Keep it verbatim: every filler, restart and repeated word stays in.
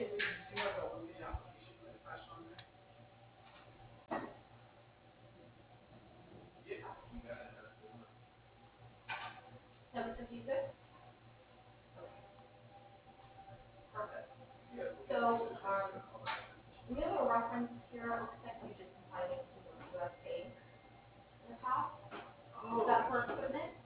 Seven fifty-six? Perfect. So, um, we have a reference here, it looks like you just decided to go to U S Bank in the past. Was that for equipment?